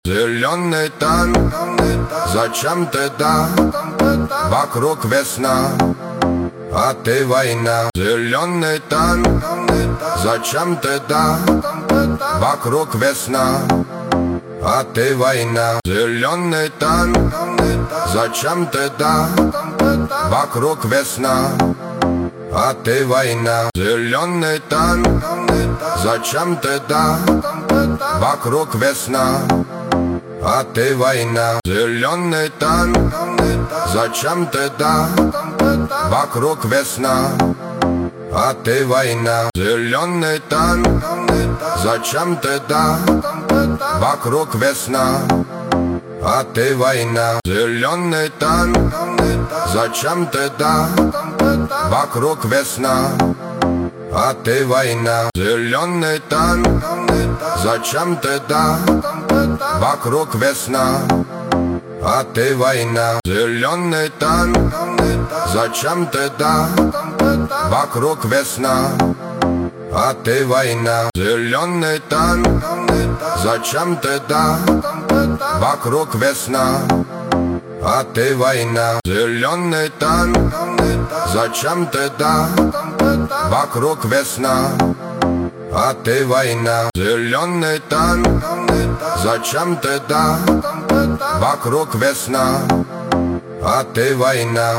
Зеленый тан, зачем ты да? Вокруг весна, а ты война. Зеленый тан, зачем ты да? Вокруг весна, а ты война. Зеленый тан, зачем ты да? Вокруг весна, а ты война. Зеленый тан, зачем ты да? Вокруг весна, а ты война. Зеленый тан, зачем ты да? Вокруг весна, а ты война. Зеленый тан, зачем ты да? Вокруг весна, а ты война. Зеленый тан, зачем ты да? Вокруг весна, а ты война. Зеленый тан, зачем ты да? Вокруг весна, а ты война. Зеленый тан, зачем ты да? Вокруг весна, а ты война. Зеленый тан, зачем ты да? Вокруг весна, а ты война. Зеленый тан, зачем ты да? Вокруг весна, а ты война. Зеленый тан, зачем ты да? Вокруг весна, а ты война.